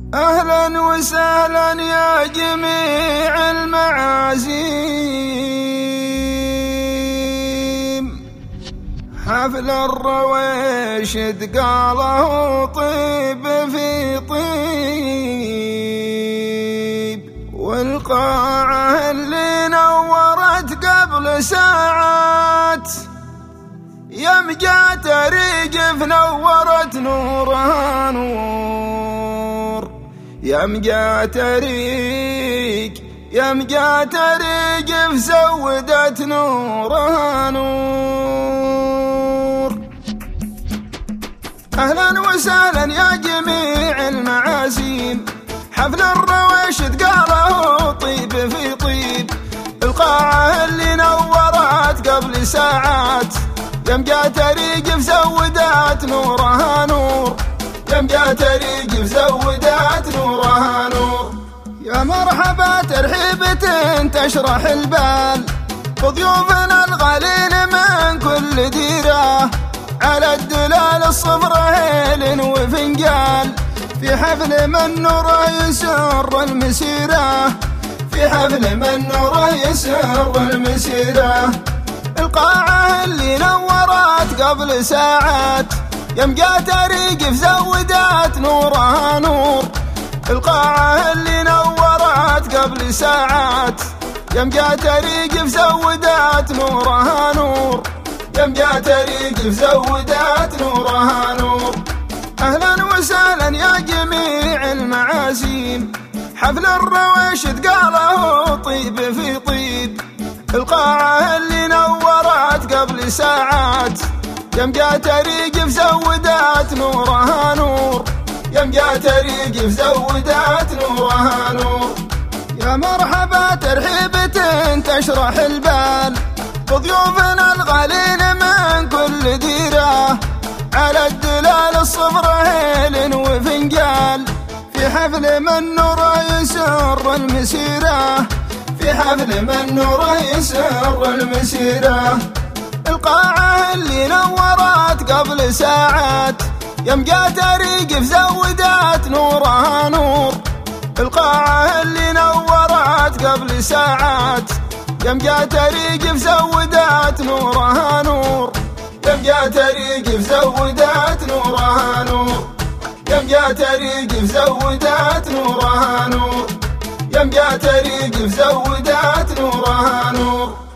أهلا وسهلا يا جميع المعازيم، حفل الرويشد قاله طيب في طيب، والقاعة اللي نورت قبل ساعات يم جات ريجف نورت نورها نور، يم جات ريجف سودت نورها نور. أهلا وسهلا يا جميع المعازيم، حفل الرويشد قاله طيب في طيب، القاعة اللي نورت قبل ساعات يم جات ريجف سودت نورها نور، يم جات ريجف سودت نورها نور. يا مرحبا ترحيبة تشرح البال بضيوفنا الغالين من كل ديرة، على الدلال الصبر هيل وفنجال، في حفل من نوره يسر المسيرة، في حفل من نوره يسر المسيرة. القاعة اللي نورت قبل ساعات يم جات ريجف زودت نورها نور، القاعة اللي نورت قبل ساعات يم جات ريجف زودت نورها نور، يم جات ريجف زودت نورها نور. أهلا وسهلا يا جميع المعازيم، حفل الرويشد قاله طيب في طيب، القاعة اللي نورت قبل ساعات يم جات ريجف زودت نورها نور، يم جات ريجف زودت نورها نور. يا مرحبا ترحيبة تشرح البال بضيوفنا الغالين من كل ديرة، على الدلال الصبر هيل وفنجال، في حفل من نوره يسر المسيرة، في حفل من نوره يسر المسيرة. القاعة اللي نورت قبل ساعات يم جات ريجف زودت نورها نور، القاعة اللي نورت قبل ساعات يم جات ريجف زودت نورها نور، يم جات ريجف زودت نورها نور، يم جات ريجف زودت نورها نور، يم جات ريجف زودت نورها نور.